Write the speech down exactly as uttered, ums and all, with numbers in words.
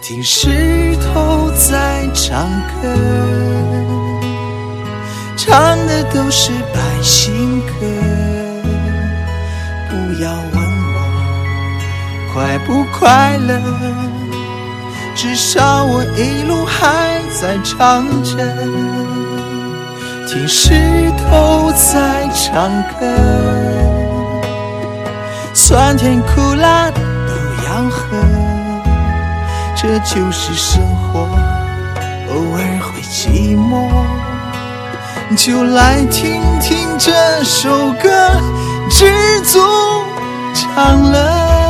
听石头在唱歌，唱的都是百姓歌。不要问我快不快乐，至少我一路还在唱着，听石头在唱歌，酸甜苦辣都要喝，这就是生活，偶尔会寂寞，就来听听这首歌，知足常乐。